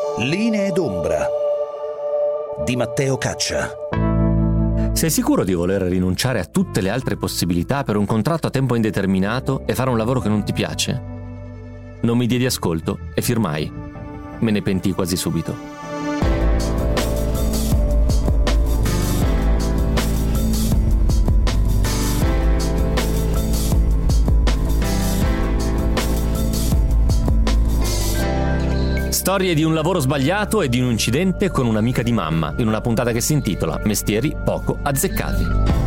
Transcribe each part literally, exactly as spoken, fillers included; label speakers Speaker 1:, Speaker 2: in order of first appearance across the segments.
Speaker 1: Linee d'ombra di Matteo Caccia.
Speaker 2: Sei sicuro di voler rinunciare a tutte le altre possibilità per un contratto a tempo indeterminato e fare un lavoro che non ti piace? Non mi diedi ascolto e firmai. Me ne pentii quasi subito. Storie di un lavoro sbagliato e di un incidente con un'amica di mamma, in una puntata che si intitola Mestieri poco azzeccati.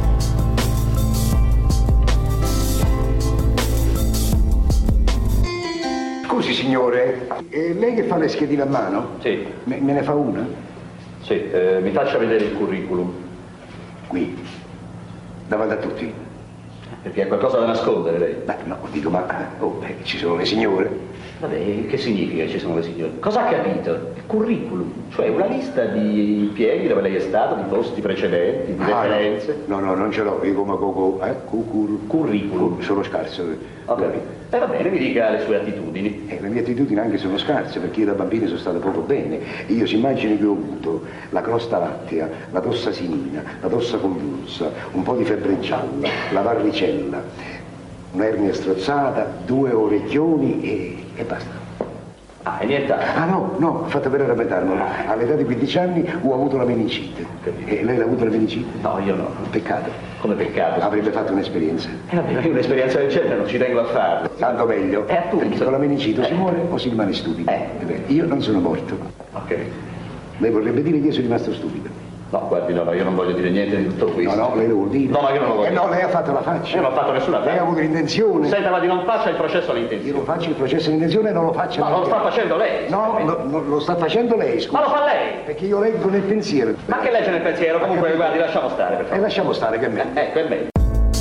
Speaker 3: Scusi signore, è lei che fa le schedine a mano?
Speaker 4: Sì.
Speaker 3: Me, me ne fa una?
Speaker 4: Sì, eh, mi faccia vedere il curriculum.
Speaker 3: Qui, davanti a tutti.
Speaker 4: Perché ha qualcosa da nascondere lei?
Speaker 3: Beh, no, dico, ma oh, beh, ci sono le signore.
Speaker 4: Vabbè, che significa ci sono le signore? Cosa ha capito? Il curriculum, cioè una lista di impieghi dove lei è stato, di posti precedenti, di
Speaker 3: ah,
Speaker 4: referenze.
Speaker 3: No, no, non ce l'ho, io come coco, eh? Cucur,
Speaker 4: curriculum.
Speaker 3: Sono scarso.
Speaker 4: Ho capito. E va bene, mi dica le sue attitudini.
Speaker 3: Eh, le mie attitudini anche sono scarse, perché io da bambino sono stato poco bene. Io si immagini che ho avuto la crosta lattea, la tossa sinina, la tossa convulsa, un po' di febbre gialla, la varicella, un'ernia strozzata, due orecchioni e, e basta.
Speaker 4: Ah, e niente altro?
Speaker 3: Ah no, no, fate per rappetarlo. All'età di quindici anni ho avuto la meninite. E lei l'ha avuto la meninite?
Speaker 4: No, io no.
Speaker 3: Peccato.
Speaker 4: Come peccato?
Speaker 3: Avrebbe fatto un'esperienza.
Speaker 4: Eh vabbè, io un'esperienza del genere non ci tengo a farlo.
Speaker 3: Tanto meglio.
Speaker 4: Eh, appunto.
Speaker 3: Perché con la meninite
Speaker 4: eh.
Speaker 3: si muore o si rimane stupido.
Speaker 4: Eh.
Speaker 3: Beh, io non sono morto.
Speaker 4: Ok.
Speaker 3: Lei vorrebbe dire che io sono rimasto stupido.
Speaker 4: No, guardi, no, no, io non voglio dire niente di tutto questo.
Speaker 3: No, no, lei lo vuol dire.
Speaker 4: No, ma io non lo voglio.
Speaker 3: Eh no, lei ha fatto la faccia.
Speaker 4: Io non ho fatto nessuna faccia.
Speaker 3: Lei ha avuto l'intenzione.
Speaker 4: Senta, ma di non faccia il processo all'intenzione.
Speaker 3: Io non faccio il processo all'intenzione e non lo faccio.
Speaker 4: No, non lo sta facendo lei.
Speaker 3: No, no, no, lo sta facendo lei, scusa.
Speaker 4: Ma lo fa lei.
Speaker 3: Perché io leggo nel pensiero.
Speaker 4: Ma che legge nel pensiero? Comunque, guardi, lasciamo stare, per favore.
Speaker 3: E lasciamo stare, che è meglio.
Speaker 4: Ecco, è meglio.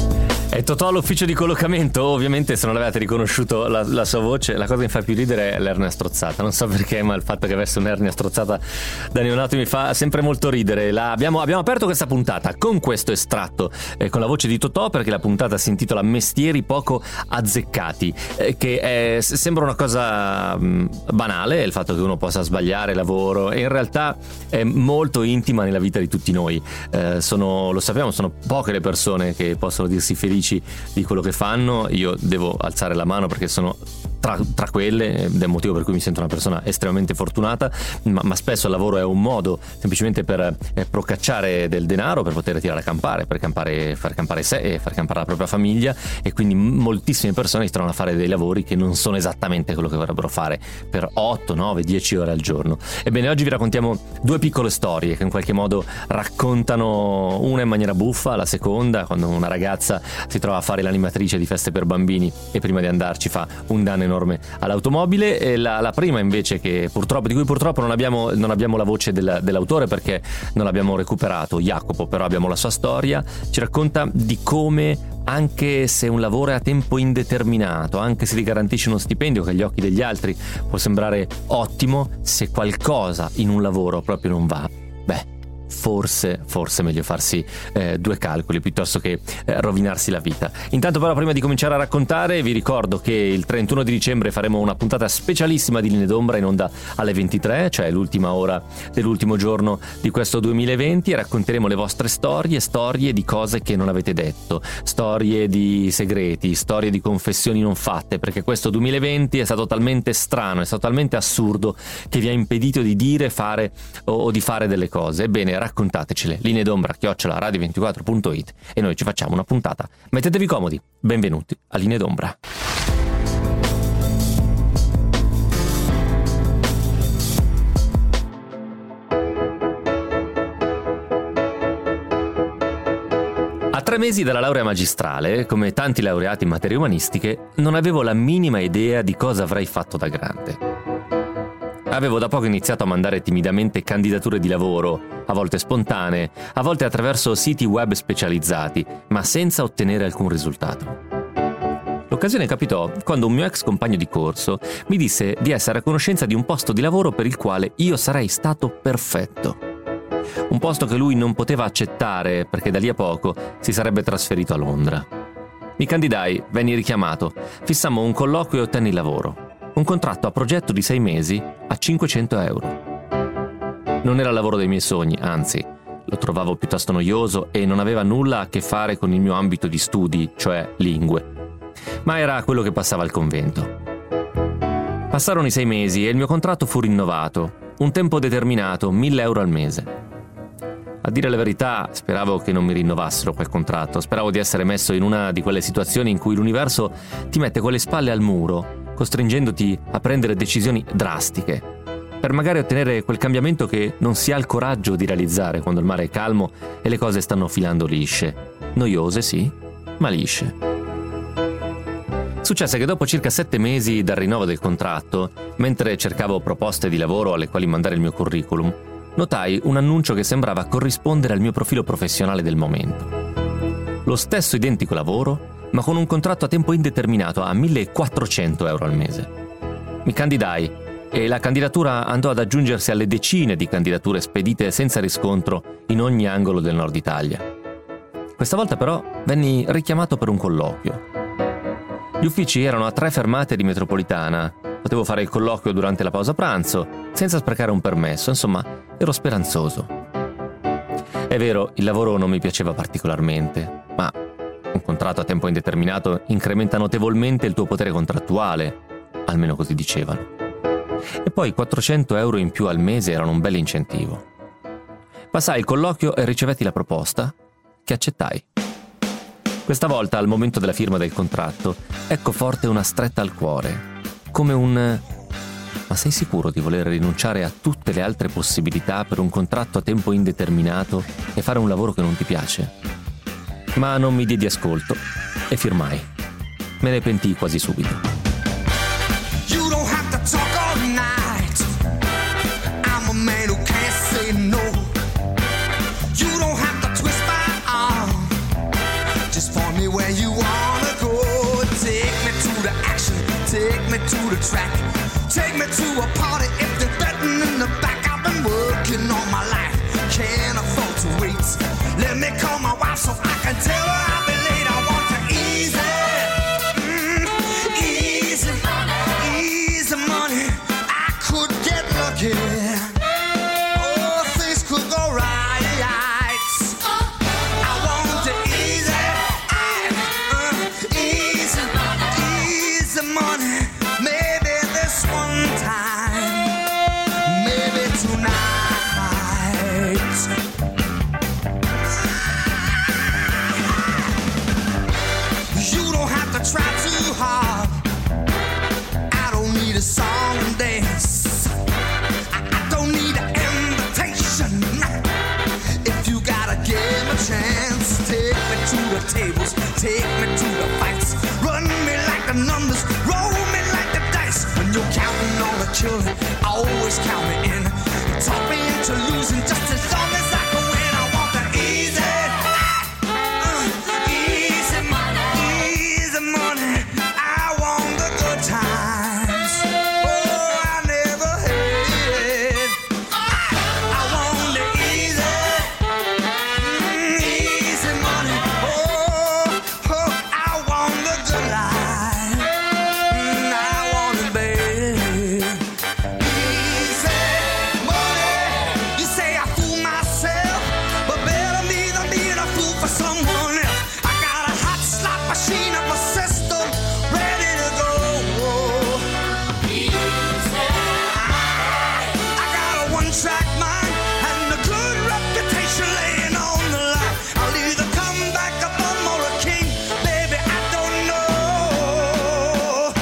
Speaker 2: E Totò all'ufficio di collocamento, ovviamente se non l'avete riconosciuto la, la sua voce, la cosa che mi fa più ridere è l'ernia strozzata. Non so perché, ma il fatto che avesse un'ernia strozzata da neonato mi fa sempre molto ridere. La, abbiamo, abbiamo aperto questa puntata con questo estratto, eh, con la voce di Totò, perché la puntata si intitola Mestieri poco azzeccati, eh, che è, sembra una cosa mh, banale, il fatto che uno possa sbagliare lavoro, e in realtà è molto intima nella vita di tutti noi. Eh, sono, lo sappiamo, sono poche le persone che possono dirsi felici di quello che fanno. Io devo alzare la mano perché sono tra, tra quelle, ed è il motivo per cui mi sento una persona estremamente fortunata, ma, ma spesso il lavoro è un modo semplicemente per eh, procacciare del denaro, per poter tirare a campare, per campare, far campare sé e far campare la propria famiglia, e quindi moltissime persone si trovano a fare dei lavori che non sono esattamente quello che vorrebbero fare per otto, nove, dieci ore al giorno. Ebbene, oggi vi raccontiamo due piccole storie che in qualche modo raccontano, una in maniera buffa, la seconda quando una ragazza si trova a fare l'animatrice di feste per bambini e prima di andarci fa un danno enorme all'automobile, e la, la prima invece, che purtroppo di cui purtroppo non abbiamo, non abbiamo la voce del, dell'autore perché non l'abbiamo recuperato, Jacopo, però abbiamo la sua storia, ci racconta di come anche se un lavoro è a tempo indeterminato, anche se ti garantisce uno stipendio che agli occhi degli altri può sembrare ottimo, se qualcosa in un lavoro proprio non va, beh, forse forse è meglio farsi eh, due calcoli piuttosto che eh, rovinarsi la vita. Intanto però, prima di cominciare a raccontare, vi ricordo che il trentuno di dicembre faremo una puntata specialissima di Linee d'ombra in onda alle ventitré, cioè l'ultima ora dell'ultimo giorno di questo duemilaventi, e racconteremo le vostre storie, storie di cose che non avete detto, storie di segreti, storie di confessioni non fatte, perché questo duemilaventi è stato talmente strano, è stato talmente assurdo che vi ha impedito di dire, fare o, o di fare delle cose. Ebbene, raccontatecele. Linee d'ombra chiocciola radio ventiquattro punto it e noi ci facciamo una puntata. Mettetevi comodi. Benvenuti a Linee d'ombra. A tre mesi dalla laurea magistrale, come tanti laureati in materie umanistiche, non avevo la minima idea di cosa avrei fatto da grande. Avevo da poco iniziato a mandare timidamente candidature di lavoro, a volte spontanee, a volte attraverso siti web specializzati, ma senza ottenere alcun risultato. L'occasione capitò quando un mio ex compagno di corso mi disse di essere a conoscenza di un posto di lavoro per il quale io sarei stato perfetto. Un posto che lui non poteva accettare perché da lì a poco si sarebbe trasferito a Londra. Mi candidai, venni richiamato, fissammo un colloquio e ottenni il lavoro. Un contratto a progetto di sei mesi a cinquecento euro. Non era il lavoro dei miei sogni, anzi, lo trovavo piuttosto noioso e non aveva nulla a che fare con il mio ambito di studi, cioè lingue. Ma era quello che passava al convento. Passarono i sei mesi e il mio contratto fu rinnovato, un tempo determinato, mille euro al mese. A dire la verità, speravo che non mi rinnovassero quel contratto, speravo di essere messo in una di quelle situazioni in cui l'universo ti mette con le spalle al muro, costringendoti a prendere decisioni drastiche, per magari ottenere quel cambiamento che non si ha il coraggio di realizzare quando il mare è calmo e le cose stanno filando lisce. Noiose, sì, ma lisce. Successe che dopo circa sette mesi dal rinnovo del contratto, mentre cercavo proposte di lavoro alle quali mandare il mio curriculum, notai un annuncio che sembrava corrispondere al mio profilo professionale del momento. Lo stesso identico lavoro, ma con un contratto a tempo indeterminato a millequattrocento euro al mese. Mi candidai e la candidatura andò ad aggiungersi alle decine di candidature spedite senza riscontro in ogni angolo del nord Italia. Questa volta però venni richiamato per un colloquio. Gli uffici erano a tre fermate di metropolitana. Potevo fare il colloquio durante la pausa pranzo, senza sprecare un permesso, insomma, ero speranzoso. È vero, il lavoro non mi piaceva particolarmente, ma un contratto a tempo indeterminato incrementa notevolmente il tuo potere contrattuale, almeno così dicevano. E poi quattrocento euro in più al mese erano un bel incentivo. Passai il colloquio e ricevetti la proposta, che accettai. Questa volta, al momento della firma del contratto, ecco forte una stretta al cuore. Come un... Ma sei sicuro di voler rinunciare a tutte le altre possibilità per un contratto a tempo indeterminato e fare un lavoro che non ti piace? Ma non mi diedi ascolto e firmai. Me ne pentii quasi subito.
Speaker 5: You don't have to talk all night. I'm a man who can't say no. You don't have to twist my arm. Just point me where you wanna go. Take me to the action. Take me to the track. Take me to a party if they're betting in the back. I've been working all my life. Can't afford to wait. Let me call my wife so I can tell her I'll be late. I want to easy. Mm, easy. Easy money. I could get lucky. Oh, things could go right. I want the easy. Uh, easy. Easy money. Maybe this one time, maybe tonight. You don't have to try too hard. I don't need a song and dance. I, I don't need an invitation. If you gotta give a chance, take me to the tables, take me to the fights. Run me like the numbers, roll me like the dice. When you're counting on the children, always count me in. Talk me into losing just as long as I can win. I want the easy, uh, easy money, easy money. I want the good times. Oh, I never hated. I want the easy, mm, easy money. Oh, oh, I want the good life. Mm, I want it, baby. Easy money. You say I fool myself, but better me than being a fool for someone else. I got a hot slot machine of a system ready to go. I got a one-track mind and a good reputation laying on the line. I'll either come back a bum or a king, baby, I don't know.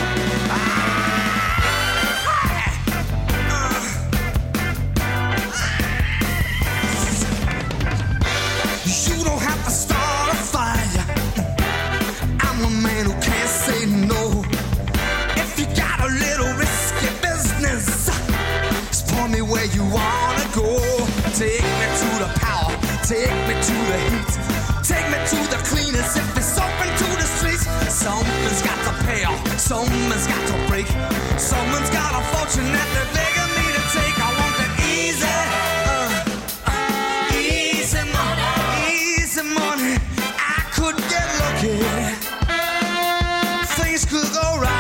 Speaker 5: You don't have to start a fire. I'm a man who can't say no. If you got a little risky business, just point me where you wanna go. Take me to the power, take me to the heat, take me to the cleanest if it's open to the streets. Someone's got to pay off, someone's got to break, someone's got a fortune that they're begging me to take. I want the easy, uh, uh, easy money, easy money. I could get lucky, things could go right.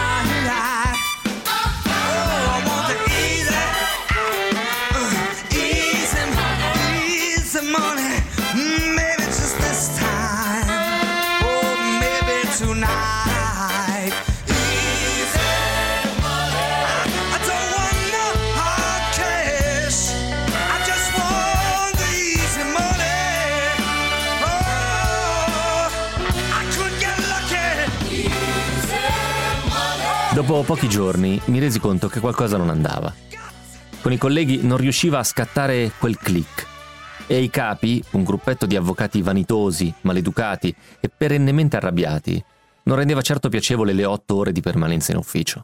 Speaker 5: Oh, I want the easy, uh, easy
Speaker 2: Dopo pochi giorni mi resi conto che qualcosa non andava. Con i colleghi non riusciva a scattare quel click. E i capi, un gruppetto di avvocati vanitosi, maleducati e perennemente arrabbiati, non rendeva certo piacevole le otto ore di permanenza in ufficio.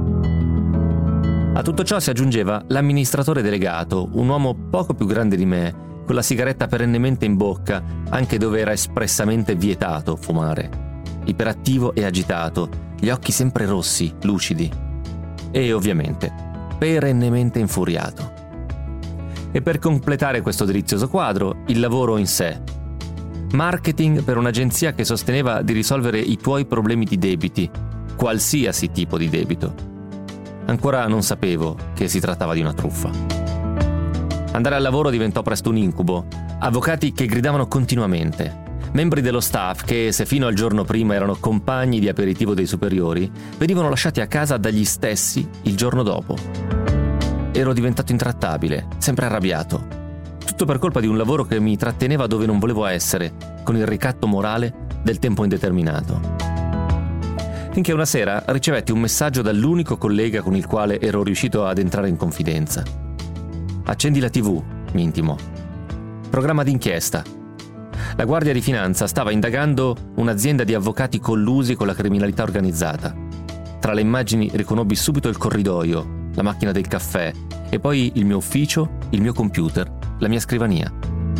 Speaker 2: A tutto ciò si aggiungeva l'amministratore delegato, un uomo poco più grande di me, con la sigaretta perennemente in bocca, anche dove era espressamente vietato fumare. Iperattivo e agitato, gli occhi sempre rossi, lucidi. E ovviamente, perennemente infuriato. E per completare questo delizioso quadro, il lavoro in sé. Marketing per un'agenzia che sosteneva di risolvere i tuoi problemi di debiti, qualsiasi tipo di debito. Ancora non sapevo che si trattava di una truffa. Andare al lavoro diventò presto un incubo. Avvocati che gridavano continuamente. Membri dello staff che, se fino al giorno prima erano compagni di aperitivo dei superiori, venivano lasciati a casa dagli stessi il giorno dopo. Ero diventato intrattabile, sempre arrabbiato. Tutto per colpa di un lavoro che mi tratteneva dove non volevo essere, con il ricatto morale del tempo indeterminato. Finché una sera ricevetti un messaggio dall'unico collega con il quale ero riuscito ad entrare in confidenza. Accendi la tivù, mi intimò. Programma d'inchiesta. La Guardia di Finanza stava indagando un'azienda di avvocati collusi con la criminalità organizzata. Tra le immagini riconobbi subito il corridoio, la macchina del caffè e poi il mio ufficio, il mio computer, la mia scrivania.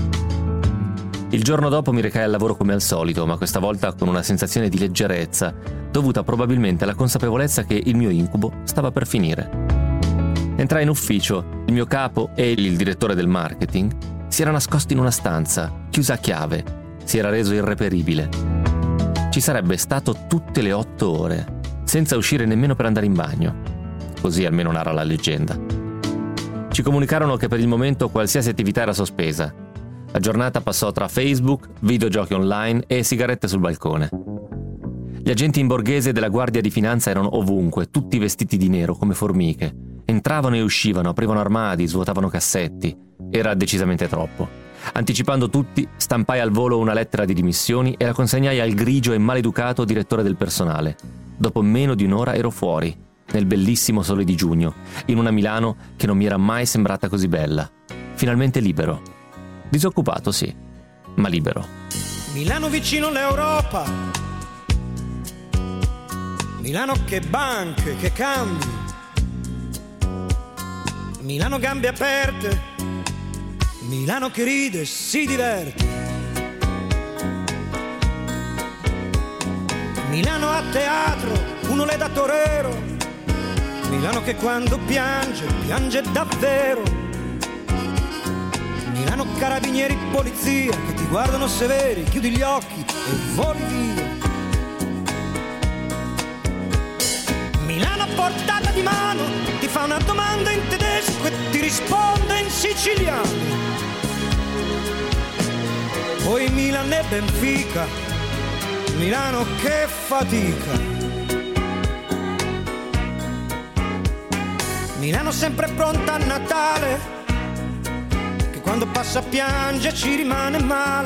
Speaker 2: Il giorno dopo mi recai al lavoro come al solito, ma questa volta con una sensazione di leggerezza, dovuta probabilmente alla consapevolezza che il mio incubo stava per finire. Entrai in ufficio, il mio capo e il direttore del marketing si era nascosto in una stanza, chiusa a chiave, si era reso irreperibile. Ci sarebbe stato tutte le otto ore, senza uscire nemmeno per andare in bagno. Così almeno narra la leggenda. Ci comunicarono che per il momento qualsiasi attività era sospesa. La giornata passò tra Facebook, videogiochi online e sigarette sul balcone. Gli agenti in borghese della Guardia di Finanza erano ovunque, tutti vestiti di nero come formiche. Entravano e uscivano, aprivano armadi, svuotavano cassetti. Era decisamente troppo. Anticipando tutti, stampai al volo una lettera di dimissioni e la consegnai al grigio e maleducato direttore del personale. Dopo meno di un'ora ero fuori, nel bellissimo sole di giugno, in una Milano che non mi era mai sembrata così bella. Finalmente libero. Disoccupato, sì, ma libero.
Speaker 6: Milano vicino all'Europa. Milano che banche, che cambi. Milano gambe aperte. Milano che ride, si diverte. Milano a teatro, uno le da torero. Milano che quando piange, piange davvero. Milano carabinieri, polizia che ti guardano severi, chiudi gli occhi e voli via. Milano a portata di mano, ti fa una domanda in tedesco e ti risponde in siciliano. Poi Milano e Benfica, Milano che fatica. Milano sempre pronta a Natale, quando passa piange ci rimane male.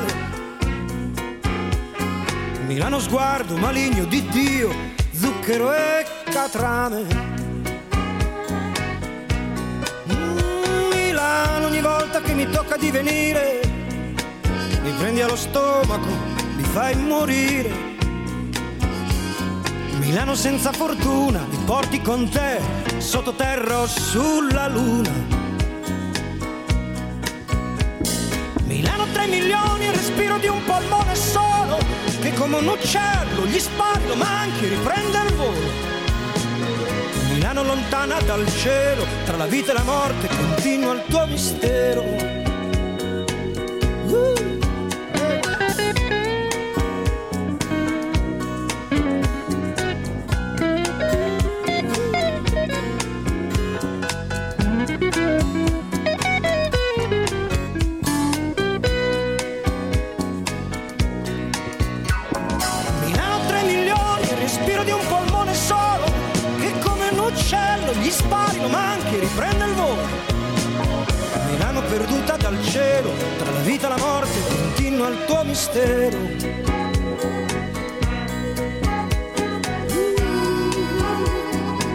Speaker 6: Milano sguardo maligno di Dio, zucchero e catrame. Milano ogni volta che mi tocca di venire, mi prendi allo stomaco, mi fai morire. Milano senza fortuna, mi porti con te, sottoterra o sulla luna. Milano tre milioni, il respiro di un polmone solo, che come un uccello gli spari, lo manchi, riprende il volo. Milano lontana dal cielo, tra la vita e la morte continua il tuo mistero. Uh. Gli spari, lo manchi, riprende il volo. Milano perduta dal cielo, tra la vita e la morte continua il tuo mistero.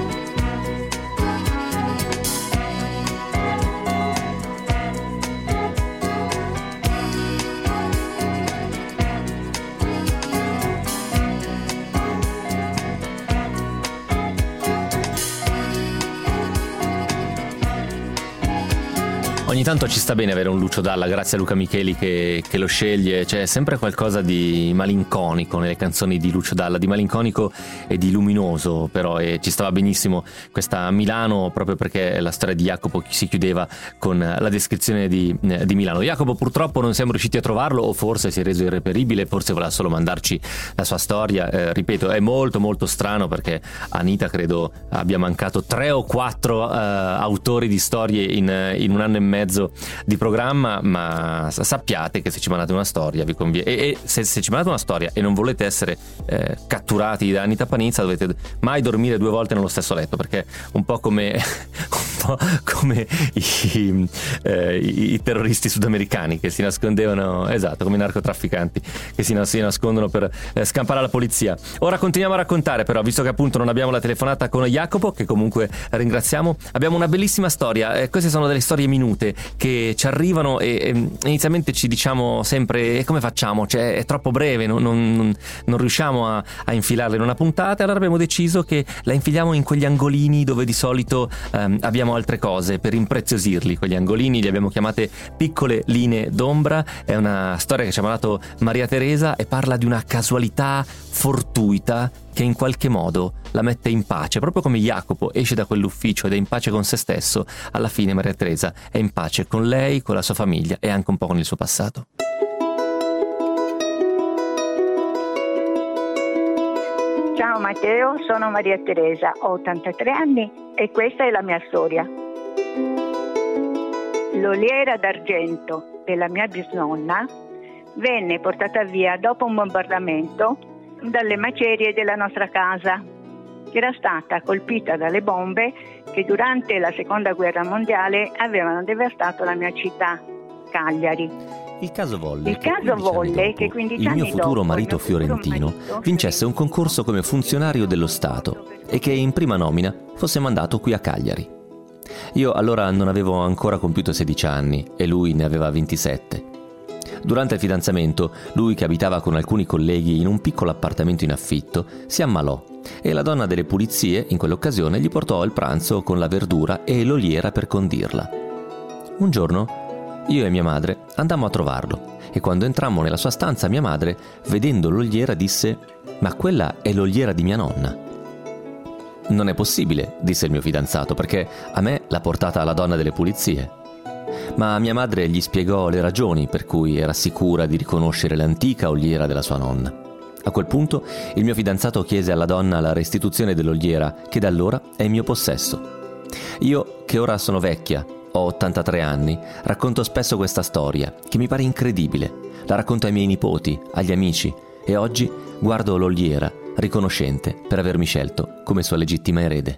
Speaker 2: Ogni tanto ci sta bene avere un Lucio Dalla, grazie a Luca Micheli che, che lo sceglie. C'è sempre qualcosa di malinconico nelle canzoni di Lucio Dalla, di malinconico e di luminoso, però, e ci stava benissimo questa Milano, proprio perché la storia di Jacopo si chiudeva con la descrizione di, di Milano. Jacopo purtroppo non siamo riusciti a trovarlo, o forse si è reso irreperibile, forse voleva solo mandarci la sua storia. Eh, ripeto, è molto molto strano perché Anita credo abbia mancato tre o quattro eh, autori di storie in, in un anno e mezzo di programma, ma sappiate che se ci mandate una storia vi conviene, e, e se, se ci mandate una storia e non volete essere eh, catturati da Anita Panizza, dovete mai dormire due volte nello stesso letto, perché un po' come un po' come i, eh, i, i terroristi sudamericani che si nascondevano, esatto, come i narcotrafficanti che si, si nascondono per eh, scampare alla polizia. Ora continuiamo a raccontare, però, visto che appunto non abbiamo la telefonata con Jacopo, che comunque ringraziamo, abbiamo una bellissima storia. Eh, queste sono delle storie minute che ci arrivano e, e inizialmente ci diciamo sempre e come facciamo? Cioè è troppo breve, non, non, non riusciamo a, a infilarla in una puntata, allora abbiamo deciso che la infiliamo in quegli angolini dove di solito ehm, abbiamo altre cose per impreziosirli. Quegli angolini li abbiamo chiamate piccole linee d'ombra. È una storia che ci ha mandato Maria Teresa e parla di una casualità fortuita che in qualche modo la mette in pace, proprio come Jacopo esce da quell'ufficio ed è in pace con se stesso. Alla fine Maria Teresa è in pace con lei, con la sua famiglia e anche un po' con il suo passato.
Speaker 7: Ciao Matteo, sono Maria Teresa, ho ottantatré anni e questa è la mia storia. L'oliera d'argento della mia bisnonna venne portata via dopo un bombardamento dalle macerie della nostra casa, che era stata colpita dalle bombe che durante la seconda guerra mondiale avevano devastato la mia città, Cagliari.
Speaker 2: Il caso volle,
Speaker 7: il caso volle che quindici anni dopo
Speaker 2: il mio futuro marito fiorentino vincesse un concorso come funzionario dello Stato e che in prima nomina fosse mandato qui a Cagliari. Io allora non avevo ancora compiuto sedici anni e lui ne aveva ventisette. Durante il fidanzamento, lui, che abitava con alcuni colleghi in un piccolo appartamento in affitto, si ammalò e la donna delle pulizie in quell'occasione gli portò il pranzo con la verdura e l'oliera per condirla. Un giorno io e mia madre andammo a trovarlo e quando entrammo nella sua stanza mia madre, vedendo l'oliera, disse: «Ma quella è l'oliera di mia nonna». «Non è possibile», disse il mio fidanzato, «perché a me l'ha portata la donna delle pulizie». Ma mia madre gli spiegò le ragioni per cui era sicura di riconoscere l'antica oliera della sua nonna. A quel punto il mio fidanzato chiese alla donna la restituzione dell'oliera, che da allora è in mio possesso. Io, che ora sono vecchia, ho ottantatré anni, racconto spesso questa storia, che mi pare incredibile. La racconto ai miei nipoti, agli amici, e oggi guardo l'oliera, riconoscente per avermi scelto come sua legittima erede.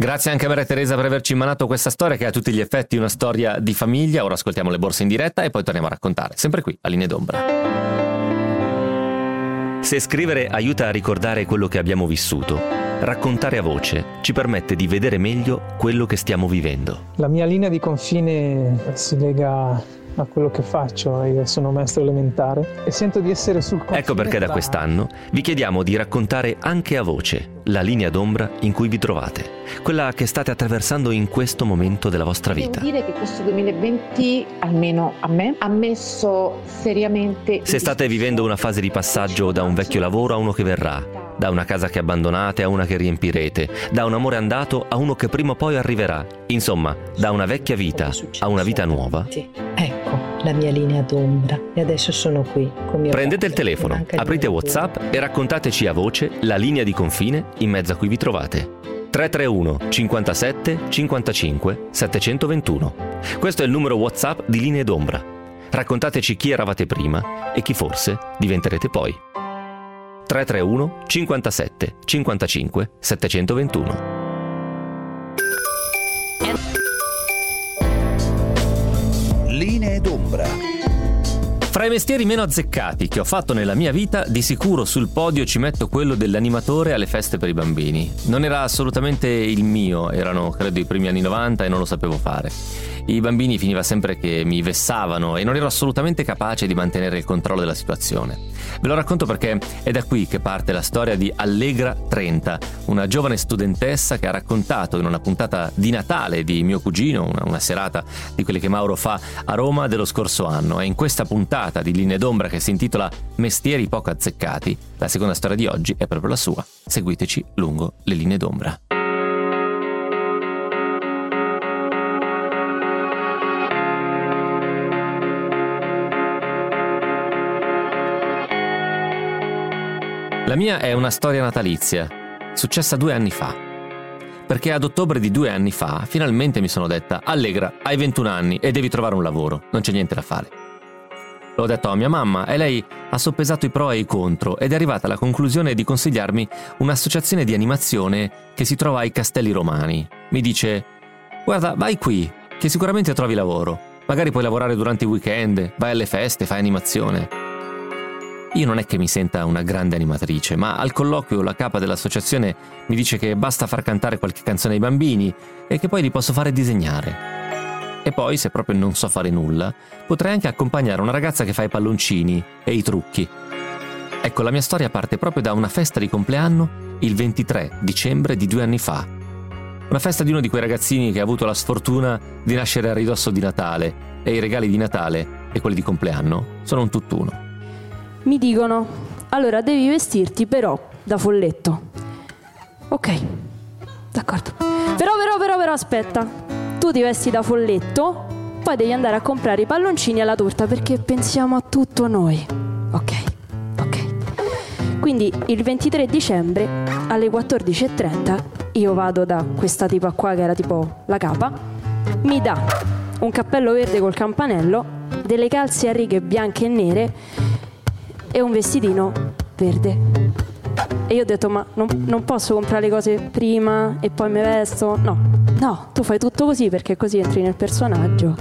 Speaker 2: Grazie anche a Maria Teresa per averci immanato questa storia che è a tutti gli effetti una storia di famiglia. Ora ascoltiamo le borse in diretta e poi torniamo a raccontare, sempre qui a Linee d'Ombra.
Speaker 8: Se scrivere aiuta a ricordare quello che abbiamo vissuto, raccontare a voce ci permette di vedere meglio quello che stiamo vivendo.
Speaker 9: La mia linea di confine si lega a quello che faccio. Io sono maestro elementare e sento di essere sul confine.
Speaker 8: Ecco perché da
Speaker 9: tra...
Speaker 8: quest'anno vi chiediamo di raccontare anche a voce la linea d'ombra in cui vi trovate, quella che state attraversando in questo momento della vostra vita.
Speaker 10: Devo dire che questo duemilaventi, almeno a me, ha messo seriamente...
Speaker 8: Se state vivendo una fase di passaggio da un vecchio lavoro a uno che verrà, da una casa che abbandonate a una che riempirete, da un amore andato a uno che prima o poi arriverà, insomma, da una vecchia vita a una vita nuova.
Speaker 11: Sì. Ecco la mia linea d'ombra e adesso sono qui con mio
Speaker 8: Prendete il
Speaker 11: padre.
Speaker 8: telefono, aprite WhatsApp e raccontateci a voce la linea di confine in mezzo a cui vi trovate. tre tre uno cinquantasette cinquantacinque settecentoventuno. Questo è il numero WhatsApp di Linee d'Ombra. Raccontateci chi eravate prima e chi forse diventerete poi. tre tre uno cinquantasette cinquantacinque settecentoventuno.
Speaker 1: Linee d'Ombra.
Speaker 2: Fra i mestieri meno azzeccati che ho fatto nella mia vita, di sicuro sul podio ci metto quello dell'animatore alle feste per i bambini. Non era assolutamente il mio, erano credo i primi anni novanta e non lo sapevo fare. I bambini finiva sempre che mi vessavano e non ero assolutamente capace di mantenere il controllo della situazione. Ve lo racconto perché è da qui che parte la storia di Allegra trenta, una giovane studentessa che ha raccontato in una puntata di Natale di mio cugino, una, una serata di quelle che Mauro fa a Roma dello scorso anno. E in questa puntata di Linee d'Ombra che si intitola Mestieri poco azzeccati, la seconda storia di oggi è proprio la sua. Seguiteci lungo le linee d'ombra. La mia è una storia natalizia, successa due anni fa. Perché ad ottobre di due anni fa finalmente mi sono detta: Allegra, hai ventuno anni e devi trovare un lavoro, non c'è niente da fare. L'ho detto a mia mamma e lei ha soppesato i pro e i contro ed è arrivata alla conclusione di consigliarmi un'associazione di animazione che si trova ai Castelli Romani. Mi dice: guarda, vai qui, che sicuramente trovi lavoro, magari puoi lavorare durante i weekend, vai alle feste, fai animazione. Io non è che mi senta una grande animatrice, ma al colloquio la capa dell'associazione mi dice che basta far cantare qualche canzone ai bambini e che poi li posso fare disegnare. E poi, se proprio non so fare nulla, potrei anche accompagnare una ragazza che fa i palloncini e i trucchi. Ecco, la mia storia parte proprio da una festa di compleanno il ventitré dicembre di due anni fa. Una festa di uno di quei ragazzini che ha avuto la sfortuna di nascere a ridosso di Natale e i regali di Natale e quelli di compleanno sono un tutt'uno.
Speaker 12: Mi dicono: allora devi vestirti però da folletto. Ok, d'accordo. Però, però, però, però, aspetta. Tu ti vesti da folletto, poi devi andare a comprare i palloncini e la torta perché pensiamo a tutto noi. Ok, ok. Quindi il ventitré dicembre alle quattordici e trenta io vado da questa tipa qua che era tipo la capa, mi dà un cappello verde col campanello, delle calze a righe bianche e nere e un vestitino verde. E io ho detto: ma non, non posso comprare le cose prima e poi mi vesto? No, no, tu fai tutto così perché così entri nel personaggio.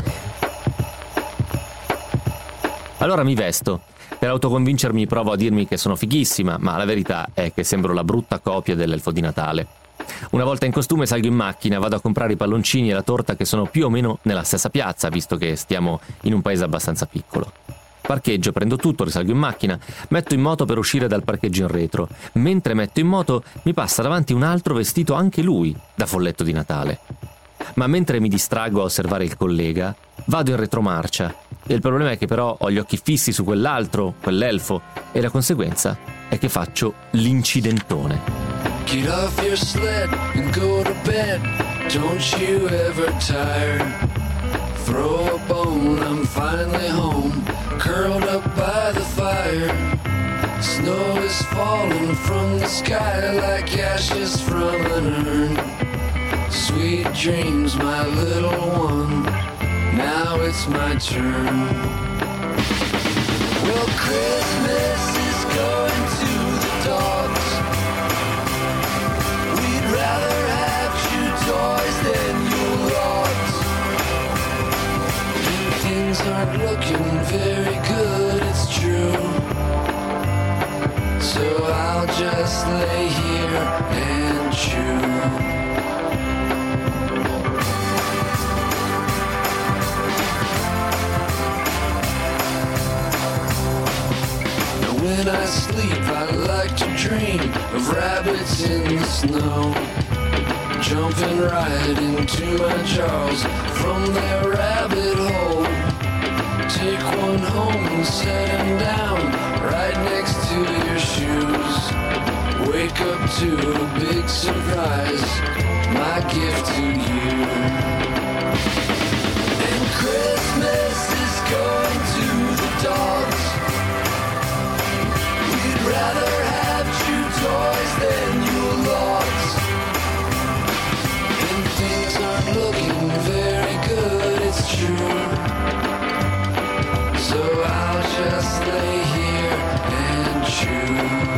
Speaker 2: Allora mi vesto. Per autoconvincermi provo a dirmi che sono fighissima, ma la verità è che sembro la brutta copia dell'elfo di Natale. Una volta in costume salgo in macchina, vado a comprare i palloncini e la torta che sono più o meno nella stessa piazza, visto che stiamo in un paese abbastanza piccolo. Parcheggio, prendo tutto, risalgo in macchina, metto in moto per uscire dal parcheggio in retro. Mentre metto in moto mi passa davanti un altro vestito anche lui da folletto di Natale. Ma mentre mi distraggo a osservare il collega, vado in retromarcia. E il problema è che però ho gli occhi fissi su quell'altro, quell'elfo, e la conseguenza è che faccio l'incidentone.
Speaker 13: Get off your sled and go to bed. Don't you ever tire. Throw a bone, I'm finally home, curled up by the fire. Snow is falling from the sky like ashes from an urn. Sweet dreams, my little one, now it's my turn. Well, Christmas is going to the dogs. We'd rather have two dogs So I'll just lay here and chew. When I sleep, I like to dream of rabbits in the snow, jumping right into my jaws from their rabbit hole. Take one home and set him down right next to your shoes. Wake up to a big surprise, my gift to you. And Christmas is going to the dogs. We'd rather have chew toys than your logs. And things aren't looking very good, it's true. So I'll just lay here and chew.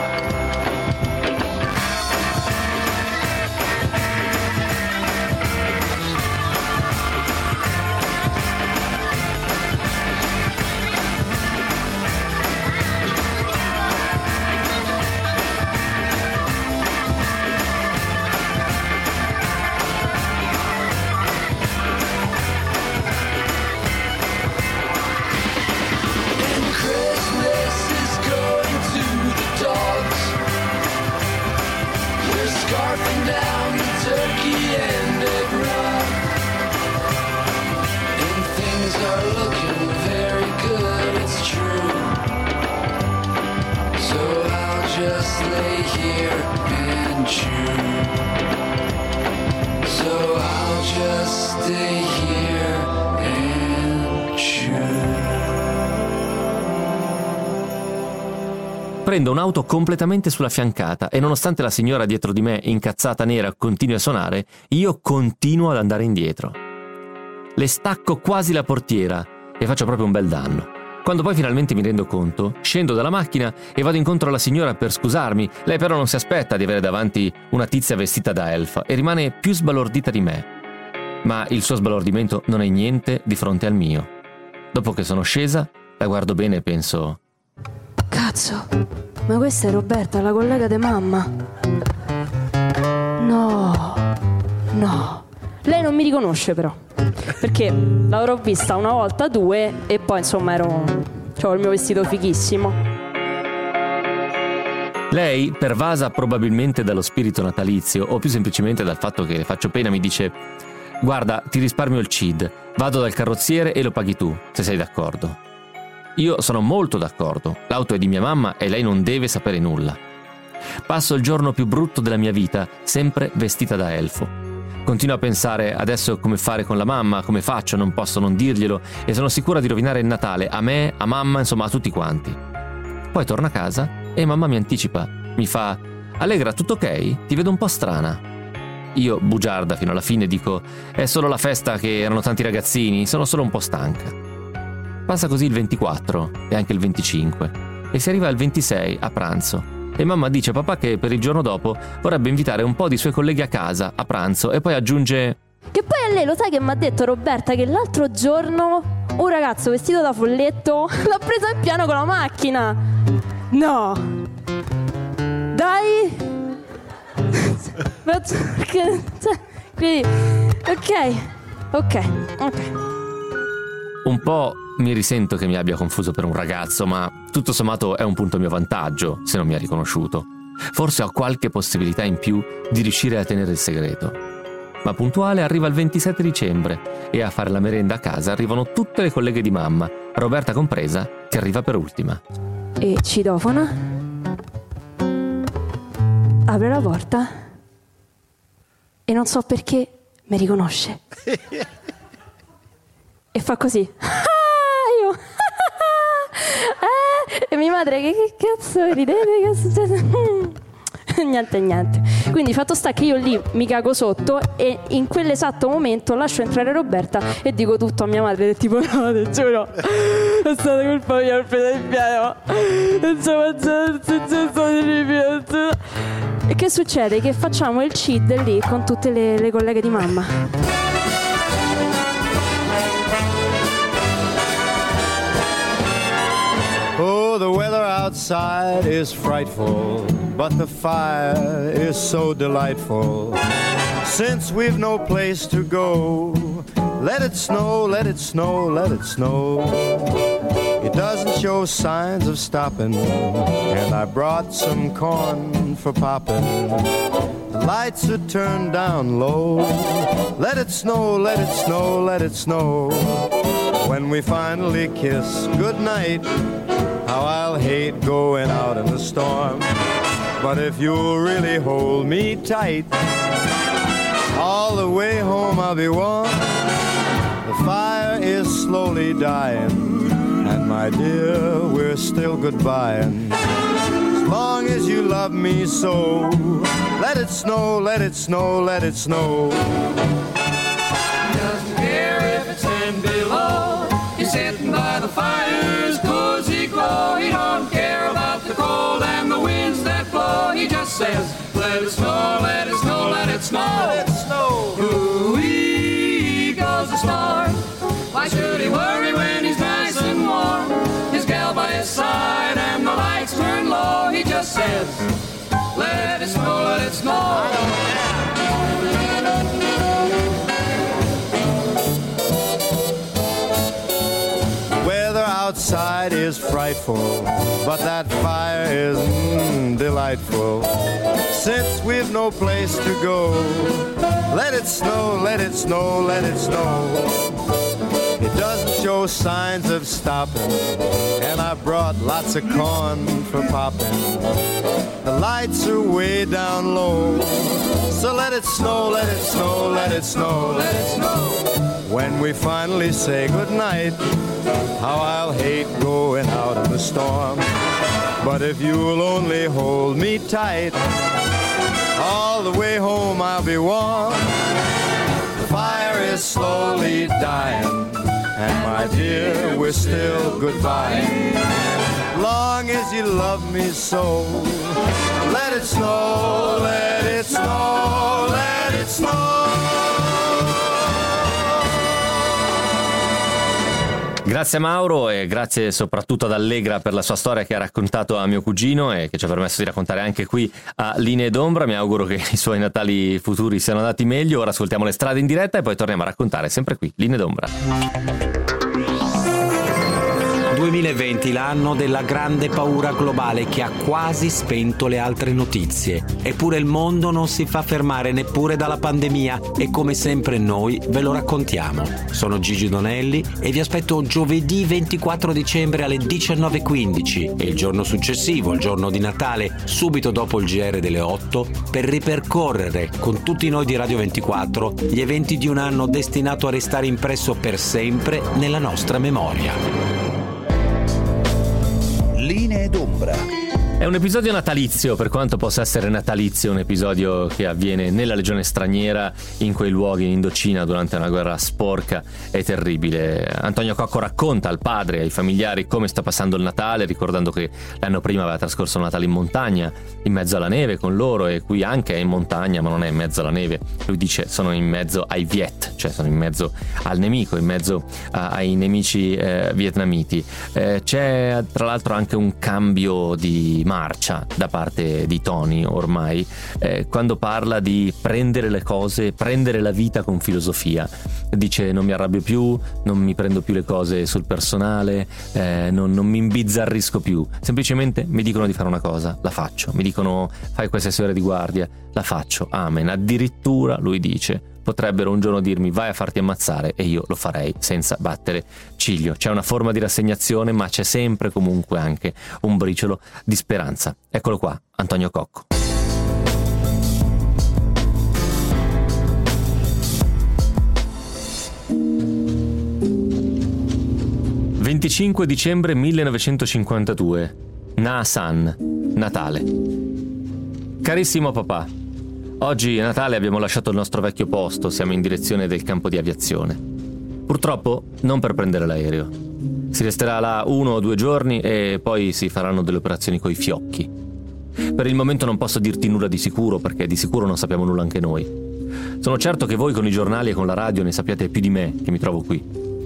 Speaker 13: Scarfing down the turkey and egg rug, and things are looking very good, it's true. So I'll just lay here and chew. So I'll just stay here and chew.
Speaker 8: Prendo un'auto completamente sulla fiancata e nonostante la signora dietro di me, incazzata nera, continui a suonare, io continuo ad andare indietro. Le stacco quasi la portiera e faccio proprio un bel danno. Quando poi finalmente mi rendo conto, scendo dalla macchina e vado incontro alla signora per scusarmi. Lei però non si aspetta di avere davanti una tizia vestita da elfa e rimane più sbalordita di me. Ma il suo sbalordimento non è niente di fronte al mio. Dopo che sono scesa, la guardo bene e penso...
Speaker 12: Cazzo, ma questa è Roberta, la collega di mamma. No, no. Lei non mi riconosce però, perché l'avrò vista una volta, due, e poi insomma ero... c'avevo il mio vestito fighissimo.
Speaker 8: Lei, pervasa probabilmente dallo spirito natalizio o più semplicemente dal fatto che le faccio pena, mi dice: guarda, ti risparmio il C I D, vado dal carrozziere e lo paghi tu, se sei d'accordo. Io sono molto d'accordo, l'auto è di mia mamma e lei non deve sapere nulla. Passo il giorno più brutto della mia vita, sempre vestita da elfo. Continuo a pensare adesso come fare con la mamma, come faccio, non posso non dirglielo e sono sicura di rovinare il Natale a me, a mamma, insomma a tutti quanti. Poi torno a casa e mamma mi anticipa, mi fa: Allegra, tutto ok? Ti vedo un po' strana. Io, bugiarda fino alla fine, dico: è solo la festa che erano tanti ragazzini, sono solo un po' stanca. Passa così il ventiquattro e anche il venticinque e si arriva al ventisei a pranzo e mamma dice a papà che per il giorno dopo vorrebbe invitare un po' di suoi colleghi a casa a pranzo e poi aggiunge:
Speaker 12: che poi a lei lo sai che mi ha detto Roberta che l'altro giorno un ragazzo vestito da folletto l'ha presa in piano con la macchina. No, dai. Perché, cioè, quindi, ok, ok, ok.
Speaker 8: Un po' mi risento che mi abbia confuso per un ragazzo, ma tutto sommato è un punto a mio vantaggio se non mi ha riconosciuto. Forse ho qualche possibilità in più di riuscire a tenere il segreto. Ma puntuale arriva il ventisette dicembre e a fare la merenda a casa arrivano tutte le colleghe di mamma, Roberta compresa, che arriva per ultima.
Speaker 12: E citofona, apre la porta e non so perché mi riconosce. E fa così. Ah, io. eh, e mia madre, che, che cazzo ridete? Che succede? niente, niente. Quindi fatto sta che io lì mi cago sotto e in quell'esatto momento lascio entrare Roberta e dico tutto a mia madre, tipo: no, ti giuro, è stata colpa mia, ho preso il piano. Insomma, e che succede? Che facciamo il C I D lì con tutte le, le colleghe di mamma.
Speaker 14: Oh, the weather outside is frightful, but the fire is so delightful. Since we've no place to go, let it snow, let it snow, let it snow. It doesn't show signs of stopping, and I brought some corn for popping. The lights are turned down low. Let it snow, let it snow, let it snow. When we finally kiss goodnight, how I'll hate going out in the storm. But if you'll really hold me tight, all the way home I'll be warm. The fire is slowly dying, and my dear, we're still goodbying. As long as you love me so, let it snow, let it snow, let it snow.
Speaker 13: He doesn't care if it's ten below. He's sitting by the fire's cozy glow. He don't care about the cold and the winds that blow. He just says, let it snow, let it snow, let it snow.
Speaker 14: Let it snow.
Speaker 13: Ooh-wee goes the star. Why should he worry when he's nice and warm? His gal by his side and the lights turn low. He just says, let it snow, let it snow.
Speaker 14: Weather outside is frightful, but that fire is mm, delightful. Since we've no place to go, let it snow, let it snow, let it snow. It doesn't show signs of stopping, and I brought lots of corn for popping. The lights are way down low, so let it snow, let it snow, let it snow, let it snow. When we finally say goodnight, how I'll hate going out in the storm. But if you'll only hold me tight, all the way home I'll be warm. The fire is slowly dying, and my dear, we're still goodbye. Long as you love me so, let it snow, let it snow, let it snow.
Speaker 2: Grazie Mauro e grazie soprattutto ad Allegra per la sua storia che ha raccontato a mio cugino e che ci ha permesso di raccontare anche qui a Linee d'Ombra. Mi auguro che i suoi Natali futuri siano andati meglio. Ora ascoltiamo Le strade in diretta e poi torniamo a raccontare sempre qui Linee d'Ombra.
Speaker 15: duemilaventi, l'anno della grande paura globale che ha quasi spento le altre notizie. Eppure il mondo non si fa fermare neppure dalla pandemia e come sempre noi ve lo raccontiamo. Sono Gigi Donelli e vi aspetto giovedì ventiquattro dicembre alle diciannove e quindici e il giorno successivo, il giorno di Natale, subito dopo il G R delle otto, per ripercorrere con tutti noi di Radio ventiquattro gli eventi di un anno destinato a restare impresso per sempre nella nostra memoria.
Speaker 1: Linee d'Ombra.
Speaker 2: È un episodio natalizio, per quanto possa essere natalizio, un episodio che avviene nella legione straniera, in quei luoghi in Indocina durante una guerra sporca e terribile. Antonio Cocco racconta al padre e ai familiari come sta passando il Natale, ricordando che l'anno prima aveva trascorso il Natale in montagna, in mezzo alla neve con loro, e qui anche è in montagna ma non è in mezzo alla neve. Lui dice sono in mezzo ai Viet, cioè sono in mezzo al nemico, in mezzo a, ai nemici eh, vietnamiti. Eh, c'è tra l'altro anche un cambio di marcia da parte di Tony ormai, eh, quando parla di prendere le cose, prendere la vita con filosofia. Dice non mi arrabbio più, non mi prendo più le cose sul personale, eh, non, non mi imbizzarrisco più, semplicemente mi dicono di fare una cosa, la faccio, mi dicono fai queste ore di guardia, la faccio, amen. Addirittura lui dice potrebbero un giorno dirmi vai a farti ammazzare e io lo farei senza battere ciglio. C'è una forma di rassegnazione, ma c'è sempre comunque anche un briciolo di speranza. Eccolo qua, Antonio Cocco. venticinque dicembre millenovecentocinquantadue, Na San, Natale. Carissimo papà, oggi è Natale, abbiamo lasciato il nostro vecchio posto, siamo in direzione del campo di aviazione. Purtroppo non per prendere l'aereo. Si resterà là uno o due giorni e poi si faranno delle operazioni coi fiocchi. Per il momento non posso dirti nulla di sicuro perché di sicuro non sappiamo nulla anche noi. Sono certo che voi con i giornali e con la radio ne sappiate più di me che mi trovo qui.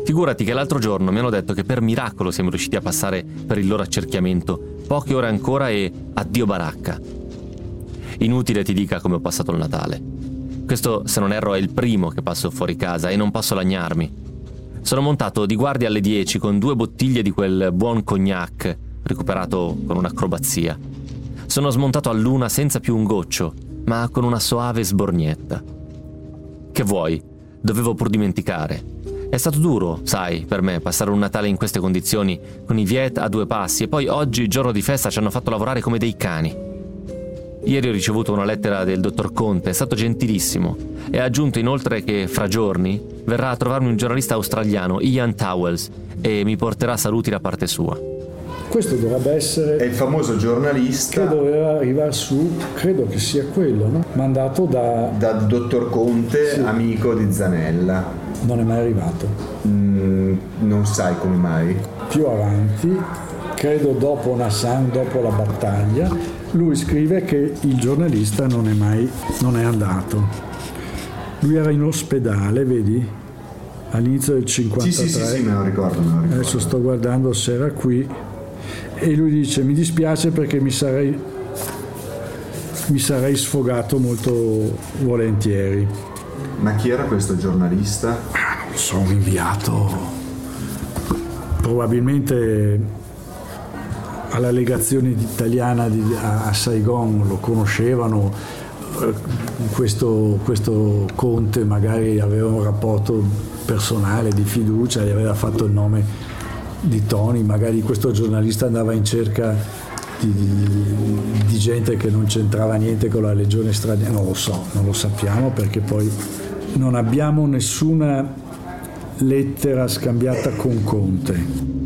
Speaker 2: Figurati che l'altro giorno mi hanno detto che per miracolo siamo riusciti a passare per il loro accerchiamento, poche ore ancora e addio baracca. Inutile ti dica come ho passato il Natale. Questo, se non erro, è il primo che passo fuori casa e non posso lagnarmi. Sono montato di guardia alle dieci con due bottiglie di quel buon cognac, recuperato con un'acrobazia. Sono smontato all'una senza più un goccio, ma con una soave sbornietta. Che vuoi? Dovevo pur dimenticare. È stato duro, sai, per me passare un Natale in queste condizioni, con i Viet a due passi, e poi oggi, giorno di festa, ci hanno fatto lavorare come dei cani. Ieri ho ricevuto una lettera del dottor Conte, è stato gentilissimo, e ha aggiunto inoltre che fra giorni verrà a trovarmi un giornalista australiano, Ian Towells, e mi porterà saluti da parte sua.
Speaker 16: Questo dovrebbe essere...
Speaker 17: È il famoso giornalista...
Speaker 16: Che doveva arrivare su, credo che sia quello, no? Mandato da...
Speaker 17: Dal dottor Conte, sì. Amico di Zanella.
Speaker 16: Non è mai arrivato.
Speaker 17: Mm, non sai come mai?
Speaker 16: Più avanti, credo dopo Nassan, dopo la battaglia, lui scrive che il giornalista non è mai non è andato. Lui era in ospedale, vedi? All'inizio del cinquantatré.
Speaker 17: Sì, sì, sì, sì, me lo ricordo, me lo ricordo.
Speaker 16: Adesso sto guardando se era qui. E lui dice: mi dispiace perché mi sarei mi sarei sfogato molto volentieri.
Speaker 17: Ma chi era questo giornalista?
Speaker 16: Ah, non so, un inviato probabilmente alla legazione italiana di, a, a Saigon, lo conoscevano. Questo, questo Conte magari aveva un rapporto personale di fiducia, gli aveva fatto il nome di Tony, magari questo giornalista andava in cerca di, di, di gente che non c'entrava niente con la legione straniera, non lo so, non lo sappiamo perché poi non abbiamo nessuna lettera scambiata con Conte.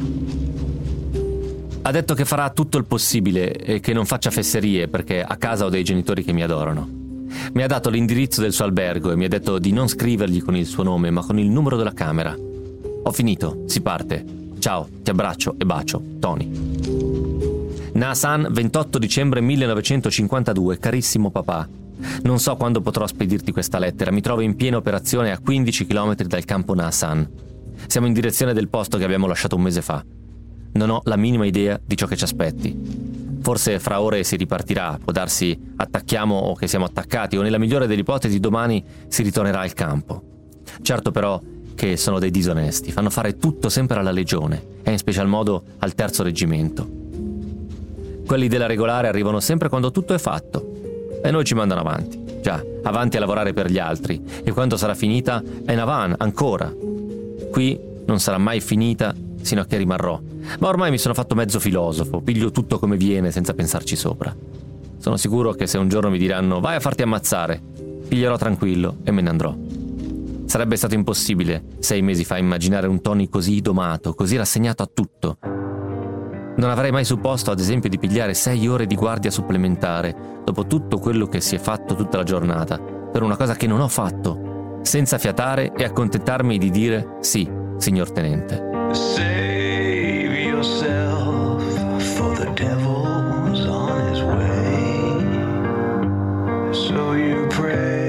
Speaker 2: Ha detto che farà tutto il possibile e che non faccia fesserie perché a casa ho dei genitori che mi adorano. Mi ha dato l'indirizzo del suo albergo e mi ha detto di non scrivergli con il suo nome ma con il numero della camera. Ho finito, si parte. Ciao, ti abbraccio e bacio, Tony. Nasan, ventotto dicembre millenovecentocinquantadue, carissimo papà. Non so quando potrò spedirti questa lettera, mi trovo in piena operazione a quindici chilometri dal campo Nasan. Siamo in direzione del posto che abbiamo lasciato un mese fa. Non ho la minima idea di ciò che ci aspetti. Forse fra ore si ripartirà, può darsi attacchiamo o che siamo attaccati, o nella migliore delle ipotesi domani si ritornerà al campo. Certo però che sono dei disonesti, fanno fare tutto sempre alla legione e in special modo al terzo reggimento. Quelli della regolare arrivano sempre quando tutto è fatto e noi ci mandano avanti, già, avanti a lavorare per gli altri, e quando sarà finita è in avanti ancora. Qui non sarà mai finita sino a che rimarrò, ma ormai mi sono fatto mezzo filosofo, piglio tutto come viene senza pensarci sopra. Sono sicuro che se un giorno mi diranno vai a farti ammazzare, piglierò tranquillo e me ne andrò. Sarebbe stato impossibile sei mesi fa immaginare un Tony così domato, così rassegnato a tutto. Non avrei mai supposto, ad esempio, di pigliare sei ore di guardia supplementare dopo tutto quello che si è fatto tutta la giornata, per una cosa che non ho fatto, senza fiatare e accontentarmi di dire sì, signor tenente.
Speaker 5: Save yourself for the devil's on his way. So you pray.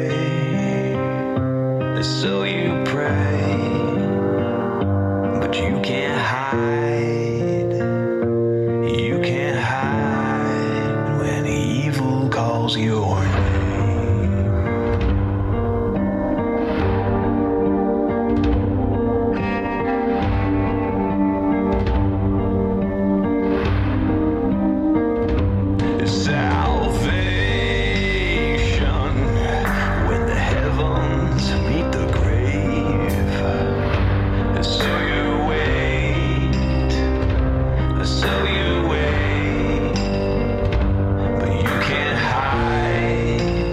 Speaker 5: So you pray, but you can't hide, you can't hide when evil calls your name. But you can't hide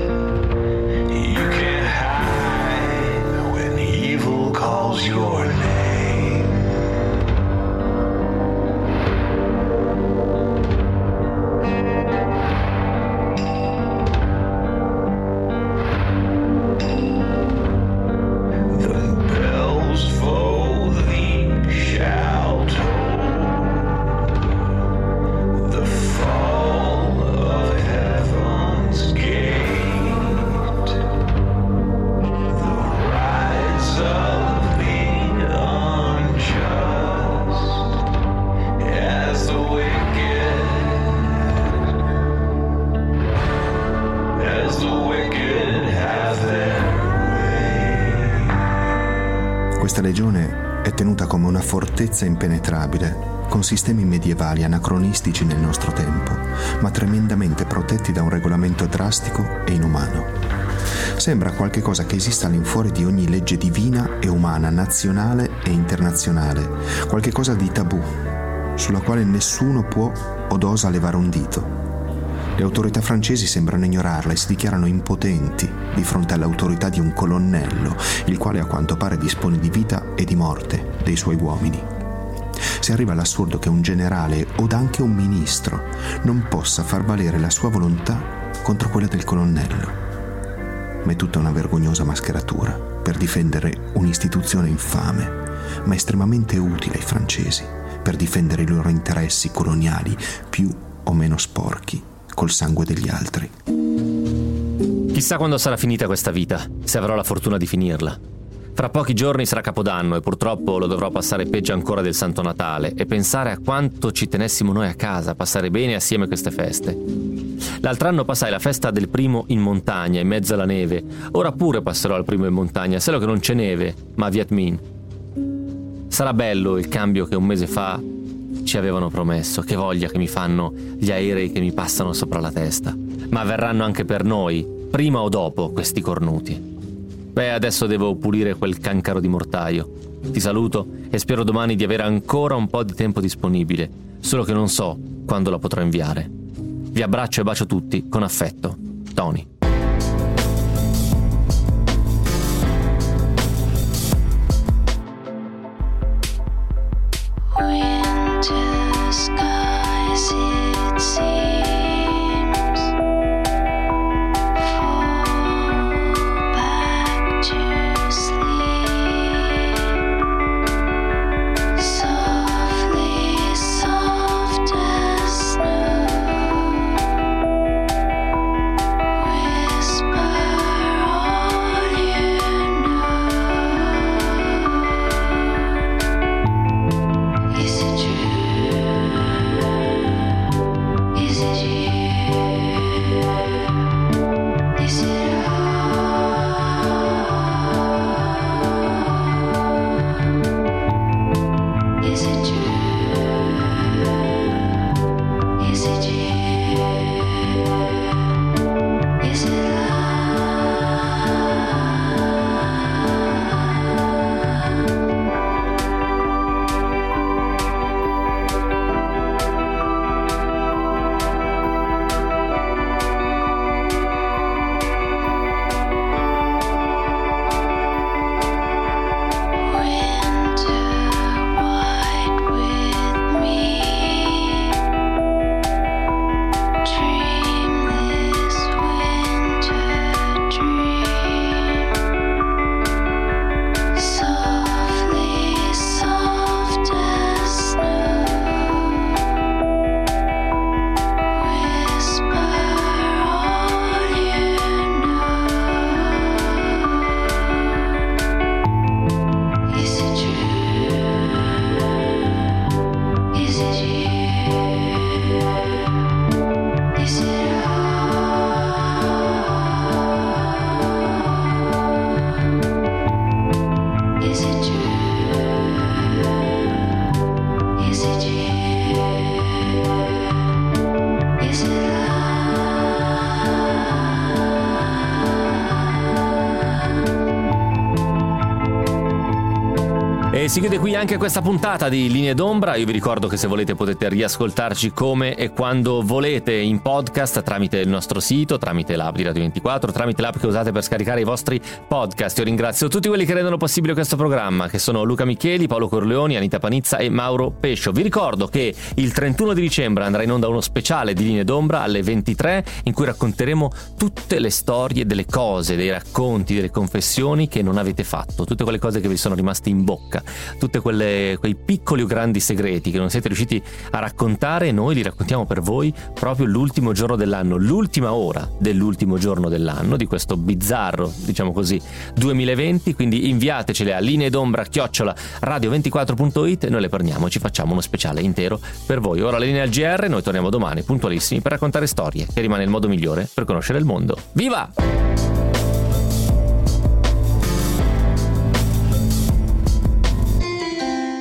Speaker 18: Questa legione è tenuta come una fortezza impenetrabile, con sistemi medievali anacronistici nel nostro tempo, ma tremendamente protetti da un regolamento drastico e inumano. Sembra qualche cosa che esista all'infuori di ogni legge divina e umana, nazionale e internazionale, qualche cosa di tabù, sulla quale nessuno può od osa levare un dito. Le autorità francesi sembrano ignorarla e si dichiarano impotenti di fronte all'autorità di un colonnello, il quale a quanto pare dispone di vita e di morte dei suoi uomini. Si arriva all'assurdo che un generale o anche un ministro non possa far valere la sua volontà contro quella del colonnello. Ma è tutta una vergognosa mascheratura per difendere un'istituzione infame, ma estremamente utile ai francesi per difendere i loro interessi coloniali più o meno sporchi col sangue degli altri.
Speaker 2: Chissà quando sarà finita questa vita, se avrò la fortuna di finirla. Fra pochi giorni sarà Capodanno e purtroppo lo dovrò passare peggio ancora del Santo Natale, e pensare a quanto ci tenessimo noi a casa a passare bene assieme queste feste. L'altro anno passai la festa del primo in montagna, in mezzo alla neve. Ora pure passerò al primo in montagna, solo che non c'è neve, ma Viet Minh. Sarà bello il cambio che un mese fa ci avevano promesso. Che voglia che mi fanno gli aerei che mi passano sopra la testa. Ma verranno anche per noi, prima o dopo, questi cornuti. Beh, adesso devo pulire quel cancaro di mortaio. Ti saluto e spero domani di avere ancora un po' di tempo disponibile, solo che non so quando la potrò inviare. Vi abbraccio e bacio tutti con affetto. Tony. E si chiude qui anche questa puntata di Linee d'Ombra. Io vi ricordo che se volete potete riascoltarci come e quando volete in podcast tramite il nostro sito, tramite l'app di Radio ventiquattro, tramite l'app che usate per scaricare i vostri podcast. Io ringrazio tutti quelli che rendono possibile questo programma, che sono Luca Micheli, Paolo Corleoni, Anita Panizza e Mauro Pescio. Vi ricordo che il trentuno di dicembre andrà in onda uno speciale di Linee d'Ombra alle ventitré in cui racconteremo tutte le storie delle cose, dei racconti, delle confessioni che non avete fatto, tutte quelle cose che vi sono rimaste in bocca, tutte quelle quei piccoli o grandi segreti che non siete riusciti a raccontare, e noi li raccontiamo per voi proprio l'ultimo giorno dell'anno, l'ultima ora dell'ultimo giorno dell'anno di questo bizzarro, diciamo così, duemilaventi. Quindi inviatecele a lineedombra chiocciola radio ventiquattro punto it e noi le prendiamo e ci facciamo uno speciale intero per voi. Ora la linea al G R, noi torniamo domani puntualissimi per raccontare storie, che rimane il modo migliore per conoscere il mondo. Viva!